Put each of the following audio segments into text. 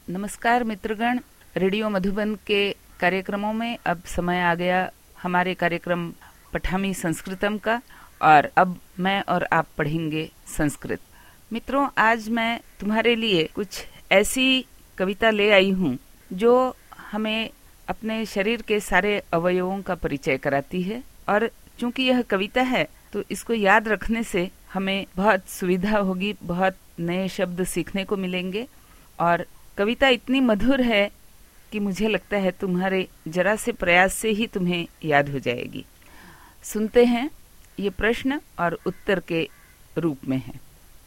नमस्कार मित्रगण, रेडियो मधुबन के कार्यक्रमों में अब समय आ गया हमारे कार्यक्रम पठामी संस्कृतम का। और अब मैं और आप पढ़ेंगे संस्कृत। मित्रों, आज मैं तुम्हारे लिए कुछ ऐसी कविता ले आई हूँ जो हमें अपने शरीर के सारे अवयवों का परिचय कराती है। और चूंकि यह कविता है तो इसको याद रखने से हमें बहुत सुविधा होगी, बहुत नए शब्द सीखने को मिलेंगे। और कविता इतनी मधुर है कि मुझे लगता है तुम्हारे जरा से प्रयास से ही तुम्हें याद हो जाएगी। सुनते हैं, ये प्रश्न और उत्तर के रूप में है।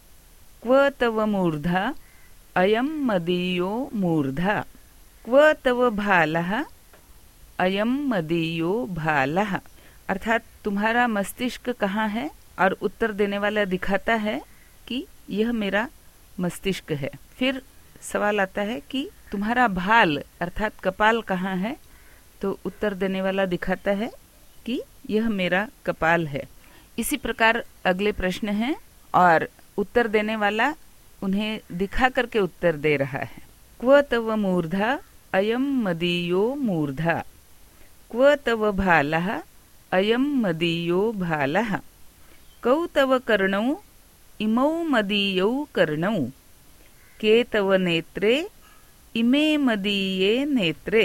क्व तव मूर्धा अयम मदीयो मूर्धा, क्व तव भालः अयम मदीयो भालः। अर्थात तुम्हारा मस्तिष्क कहाँ है, और उत्तर देने वाला दिखाता है कि यह मेरा मस्तिष्क है। फिर सवाल आता है कि तुम्हारा भाल अर्थात कपाल कहाँ है, तो उत्तर देने वाला दिखाता है कि यह मेरा कपाल है। इसी प्रकार अगले प्रश्न हैं और उत्तर देने वाला उन्हें दिखा करके उत्तर दे रहा है। क्व तव मूर्धा अयम मदीयो मूर्धा, क्व तव भालः अयम मदीयो भालः, कौ तव कर्णौ इमौ मदीयौ कर्णौ, के तव नेत्रे इमे मदीये नेत्रे,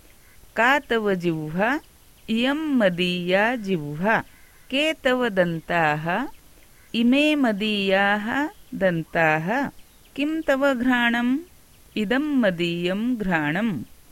का तव जिह्वा इयं मदीया जिह्वा, के तव दन्ताः इमे मदीयाः दन्ताः, किं तव घ्राणम् इदं मदीयं घ्राणम्,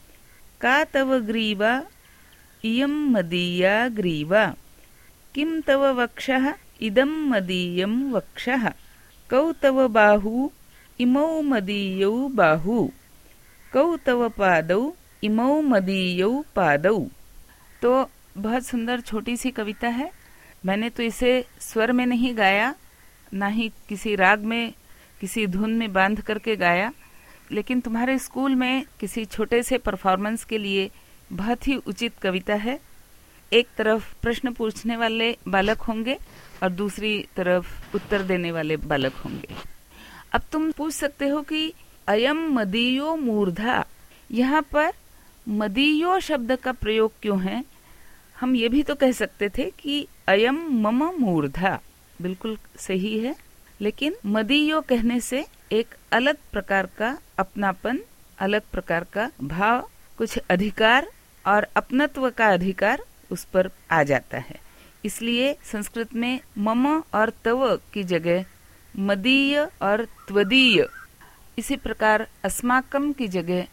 का तव ग्रीवा इयं मदीया ग्रीवा, किं तव वक्षः इदं मदीयं वक्षः, कौ तव बाहू इमौ मदीयौ बाहू, कौ तव पादौ इमौ मदीयौ पादौ। तो बहुत सुंदर छोटी सी कविता है। मैंने तो इसे स्वर में नहीं गाया, ना ही किसी राग में किसी धुन में बांध करके गाया, लेकिन तुम्हारे स्कूल में किसी छोटे से परफॉर्मेंस के लिए बहुत ही उचित कविता है। एक तरफ प्रश्न पूछने वाले बालक होंगे और दूसरी तरफ उत्तर देने वाले बालक होंगे। अब तुम पूछ सकते हो कि अयम मदीयो मूर्धा, यहाँ पर मदीयो शब्द का प्रयोग क्यों है। हम ये भी तो कह सकते थे कि अयम मम मूर्धा, बिल्कुल सही है, लेकिन मदीयो कहने से एक अलग प्रकार का अपनापन, अलग प्रकार का भाव, कुछ अधिकार और अपनत्व का अधिकार उस पर आ जाता है। इसलिए संस्कृत में मम और तव की जगह मदीय और त्वदीय, इसी प्रकार अस्माकम की जगह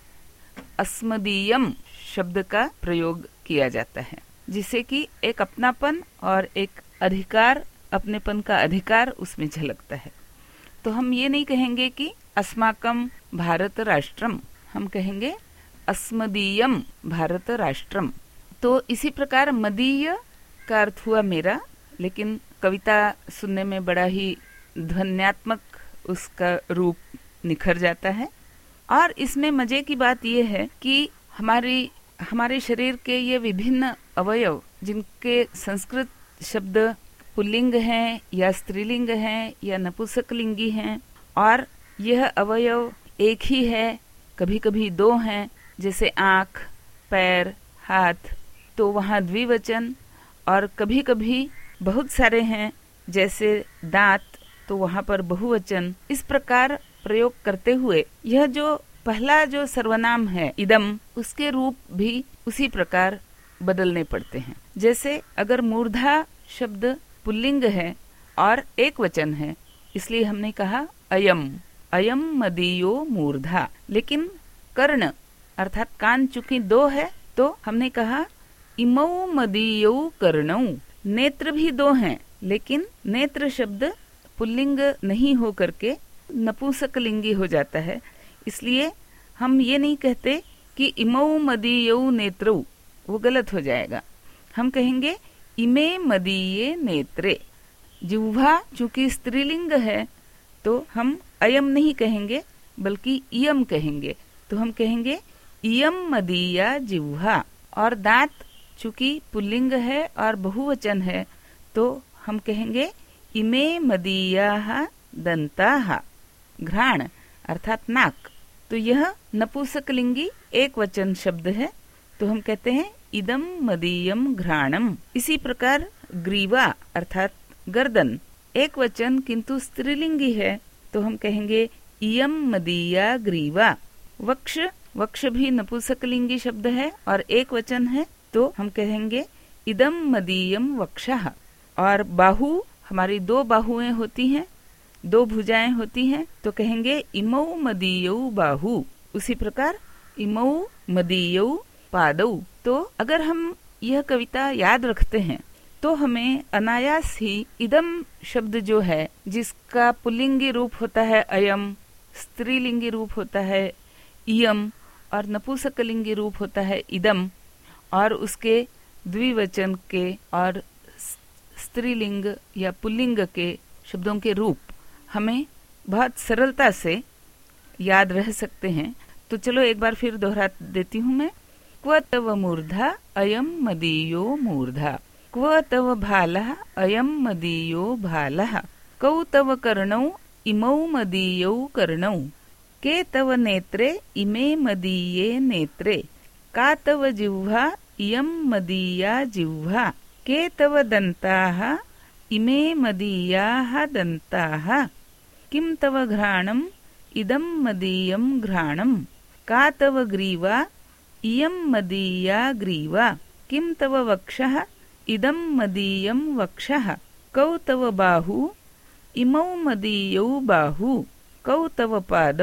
अस्मदीयम शब्द का प्रयोग किया जाता है, जिससे कि एक अपनापन और एक अधिकार, अपनेपन का अधिकार उसमें झलकता है। तो हम ये नहीं कहेंगे कि अस्माकम भारत राष्ट्रम, हम कहेंगे अस्मदीयम भारत राष्ट्रम। तो इसी प्रकार मदीय का अर्थ हुआ मेरा, लेकिन कविता सुनने में बड़ा ही ध्वन्यात्मक उसका रूप निखर जाता है। और इसमें मजे की बात यह है कि हमारे शरीर के ये विभिन्न अवयव, जिनके संस्कृत शब्द पुल्लिंग हैं या स्त्रीलिंग हैं या नपुंसकलिंगी हैं, और यह अवयव एक ही है, कभी कभी दो हैं, जैसे आँख, पैर, हाथ, तो वहाँ द्विवचन, और कभी कभी बहुत सारे हैं जैसे दांत, तो वहाँ पर बहुवचन। इस प्रकार प्रयोग करते हुए यह जो पहला जो सर्वनाम है इदम, उसके रूप भी उसी प्रकार बदलने पड़ते हैं। जैसे अगर मूर्धा शब्द पुल्लिंग है और एक वचन है, इसलिए हमने कहा अयम, अयम मदीयो मूर्धा। लेकिन कर्ण अर्थात कान चूंकि दो है, तो हमने कहा इमौ मदीयो कर्णौ। नेत्र भी दो हैं, लेकिन नेत्र शब्द पुल्लिंग नहीं हो करके नपुंसकलिंगी हो जाता है। इसलिए हम ये नहीं कहते कि इमौ मदीयौ नेत्रौ, वो गलत हो जाएगा। हम कहेंगे इमे मदीये नेत्रे। जिह्वा चूंकि स्त्रीलिंग है, तो हम अयम नहीं कहेंगे बल्कि इयम कहेंगे। तो हम कहेंगे इयम मदीया जिह्वा। और दांत चूंकि पुल्लिंग है और बहुवचन है, तो हम कहेंगे इमे मदीयाः दंताः। घ्राण अर्थात नाक, तो यह नपुंसकलिंगी एक वचन शब्द है, तो हम कहते हैं इदम मदीयम घ्राणम। इसी प्रकार ग्रीवा अर्थात गर्दन एक वचन किंतु स्त्रीलिंगी है, तो हम कहेंगे इयम मदीया ग्रीवा। वक्ष, वक्ष भी नपुंसकलिंगी शब्द है और एक वचन है, तो हम कहेंगे इदम मदीयम वक्षः। और बाहु, हमारी दो बाहुएं होती हैं, दो भुजाएं होती हैं, तो कहेंगे इमौ मदीयौ बाहु। उसी प्रकार इमौ मदीयौ पादौ। तो अगर हम यह कविता याद रखते हैं तो हमें अनायास ही इदम शब्द जो है, जिसका पुल्लिंगी रूप होता है अयम, स्त्रीलिंगी रूप होता है इयम और नपुंसकलिंगी रूप होता है इदम, और उसके द्विवचन के और स्त्रीलिंग या पुल्लिंग के शब्दों के रूप हमें बहुत सरलता से याद रह सकते हैं। तो चलो एक बार फिर दोहरा देती हूँ मैं। क्व तव मूर्धा अयम मदीयो मूर्धा, क्व तव भालः अयम मदीयो भालः, कौ तव कर्णौ इमौ मदीयौ कर्णौ, के तव नेत्रे इमे मदीये नेत्रे, का तव जिह्वा इयं मदीया जिह्वा, के तव दन्ताः इमे मदीयाः दन्ताः, किं तव घ्राणम् इदं मदीयं घ्राणम्, का तव ग्रीवा इयं मदीया ग्रीवा, किं तव वक्षः इदं मदीयं वक्षः, कौ तव बाहु इमौ मदीयौ बाहु, कौ तव पादौ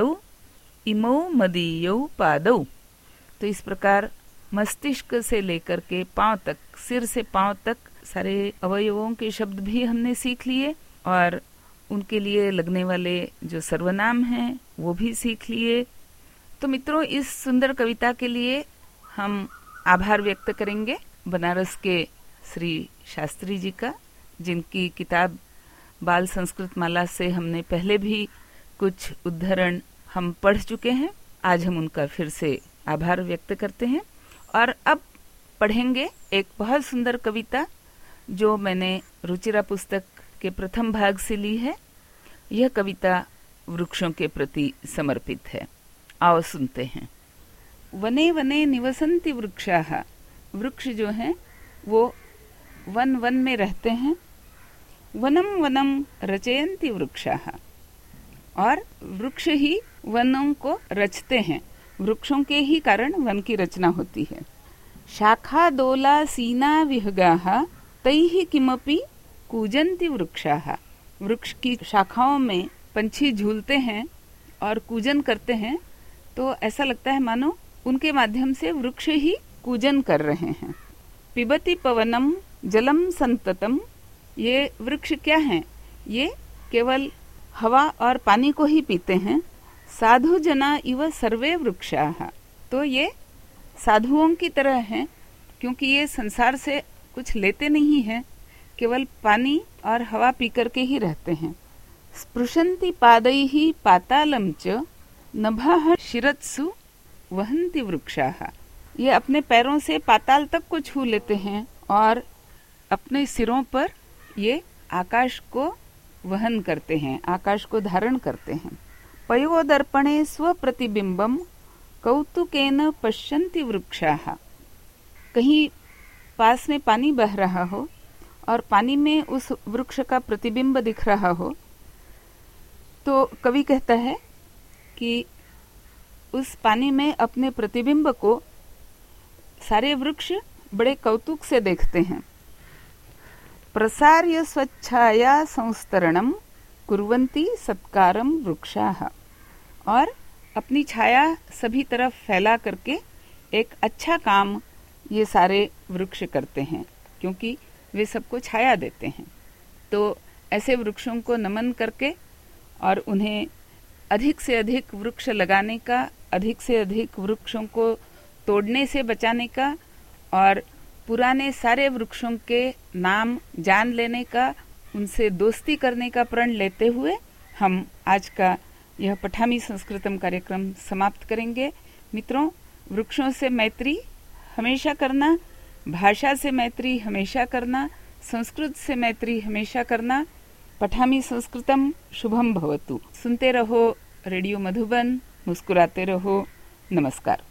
इमौ मदीयौ पादौ। तो इस प्रकार मस्तिष्क से लेकर के पांव तक, सिर से पांव तक सारे अवयवों के शब्द भी हमने सीख लिए और उनके लिए लगने वाले जो सर्वनाम हैं वो भी सीख लिए। तो मित्रों, इस सुंदर कविता के लिए हम आभार व्यक्त करेंगे बनारस के श्री शास्त्री जी का, जिनकी किताब बाल संस्कृत माला से हमने पहले भी कुछ उद्धरण हम पढ़ चुके हैं। आज हम उनका फिर से आभार व्यक्त करते हैं और अब पढ़ेंगे एक बहुत सुंदर कविता जो मैंने रुचिरा पुस्तक के प्रथम भाग से ली है। यह कविता वृक्षों के प्रति समर्पित है। आओ सुनते हैं। वने वने निवसन्ति वृक्षाः, वृक्ष जो हैं वो वन वन में रहते हैं। वनम वनम रचयन्ति वृक्षाः, और वृक्ष ही वनों को रचते हैं। वृक्षों के ही कारण वन की रचना होती है। शाखा दोला सीना विहगाः तैहि किमपि कूजन्ति वृक्षाः, वृक्ष की शाखाओं में पंछी झूलते हैं और कूजन करते हैं, तो ऐसा लगता है मानो उनके माध्यम से वृक्ष ही कूजन कर रहे हैं। पिबति पवनम जलम संततम, ये वृक्ष क्या हैं? ये केवल हवा और पानी को ही पीते हैं। साधु जना इव सर्वे वृक्षाः, तो ये साधुओं की तरह हैं, क्योंकि ये संसार से कुछ लेते नहीं हैं, केवल पानी और हवा पी करके ही रहते हैं। स्पृशन्ति पादैः पातालं च नभः शिरत्सु वहन्ति वृक्षाः, ये अपने पैरों से पाताल तक को छू लेते हैं और अपने सिरों पर ये आकाश को वहन करते हैं, आकाश को धारण करते हैं। पयोदर्पणे स्वप्रतिबिंबम कौतुकेन पश्यन्ति वृक्षाः, कहीं पास में पानी बह रहा हो और पानी में उस वृक्ष का प्रतिबिंब दिख रहा हो, तो कवि कहता है कि उस पानी में अपने प्रतिबिंब को सारे वृक्ष बड़े कौतुक से देखते हैं। प्रसार्य स्वच्छाया संस्तरणम कुर्वन्ति सत्कारम वृक्षाः, और अपनी छाया सभी तरफ फैला करके एक अच्छा काम ये सारे वृक्ष करते हैं, क्योंकि वे सबको छाया देते हैं। तो ऐसे वृक्षों को नमन करके और उन्हें अधिक से अधिक वृक्ष लगाने का, अधिक से अधिक वृक्षों को तोड़ने से बचाने का और पुराने सारे वृक्षों के नाम जान लेने का, उनसे दोस्ती करने का प्रण लेते हुए हम आज का यह पठामी संस्कृतम कार्यक्रम समाप्त करेंगे। मित्रों, वृक्षों से मैत्री हमेशा करना, भाषा से मैत्री हमेशा करना, संस्कृत से मैत्री हमेशा करना। पठामी संस्कृतम शुभम भवतु। सुनते रहो रेडियो मधुबन मुस्कुराते रहो। नमस्कार।